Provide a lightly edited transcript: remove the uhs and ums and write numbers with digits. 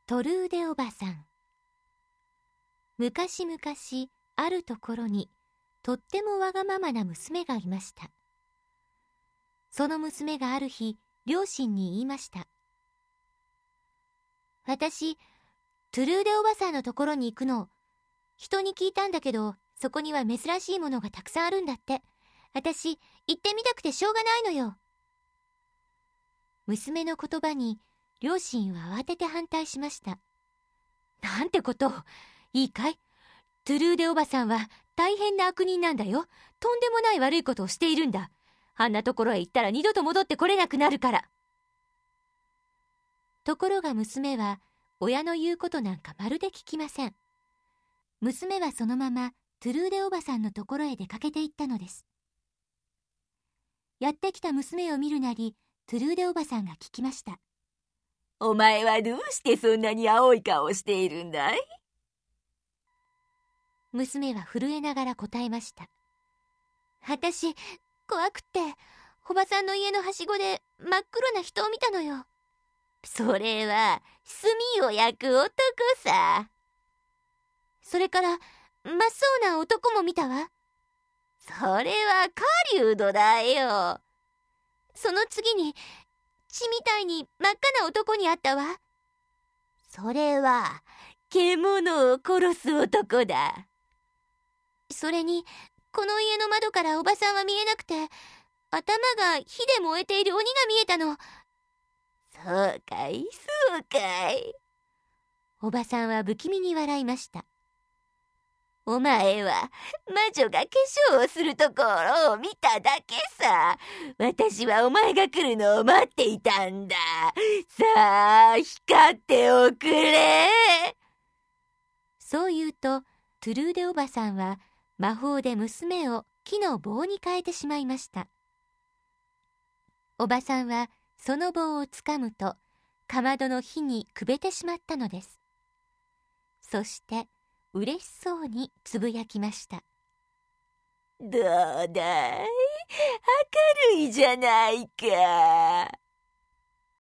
トルーデおばさん。昔々あるところにとってもわがままな娘がいました。その娘がある日、両親に言いました。私、トゥルーデおばさんのところに行くの。人に聞いたんだけど、そこには珍しいものがたくさんあるんだって。私、行ってみたくてしょうがないのよ。娘の言葉に両親は慌てて反対しました。なんてことを。いいかい？トゥルーデおばさんは大変な悪人なんだよ。とんでもない悪いことをしているんだ。あんなところへ行ったら二度と戻ってこれなくなるから。ところが娘は親の言うことなんかまるで聞きません。娘はそのままトゥルーデおばさんのところへ出かけて行ったのです。やってきた娘を見るなり、トゥルーデおばさんが聞きました。 お前はどうしてそんなに青い顔をしているんだい？ 娘は震えながら答えました。私、怖くって、おばさんの家のはしごで真っ黒な人を見たのよ。 それは炭を焼く男さ。 それから真っ青な男も見たわ。 それは狩人だよ。 その次に血みたいに真っ赤な男に会ったわ。 それは獣を殺す男だ。 それにこの家の窓からおばさんは見えなくて、頭が火で燃えている鬼が見えたの。 そうかい、そうかい。 おばさんは不気味に笑いました。 お前は魔女が化粧をするところを見ただけさ。私はお前が来るのを待っていたんだ。さあ、光っておくれ。 そう言うと、トゥルーデおばさんは魔法で娘を木の棒に変えてしまいました。おばさんはその棒をつかむと、かまどの火にくべてしまったのです。そして嬉しそうにつぶやきました。 どうだい？明るいじゃないか。